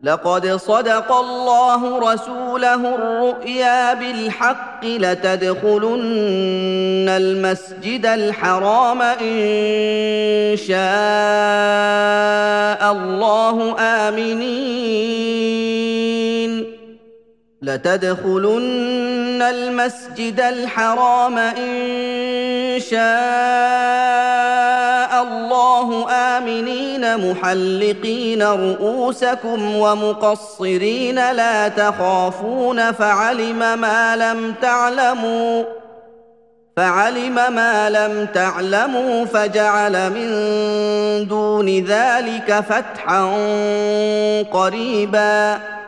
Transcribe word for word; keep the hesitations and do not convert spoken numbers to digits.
لقد صدق الله رسوله الرؤيا بالحق لتدخلن المسجد الحرام إن شاء الله آمنين لتدخلن المسجد الحرام إن شاء الله آمنين محلقين رؤوسكم ومقصرين لا تخافون فعلم ما لم تعلموا فعلم ما لم تعلموا فجعل من دون ذلك فتحا قريبا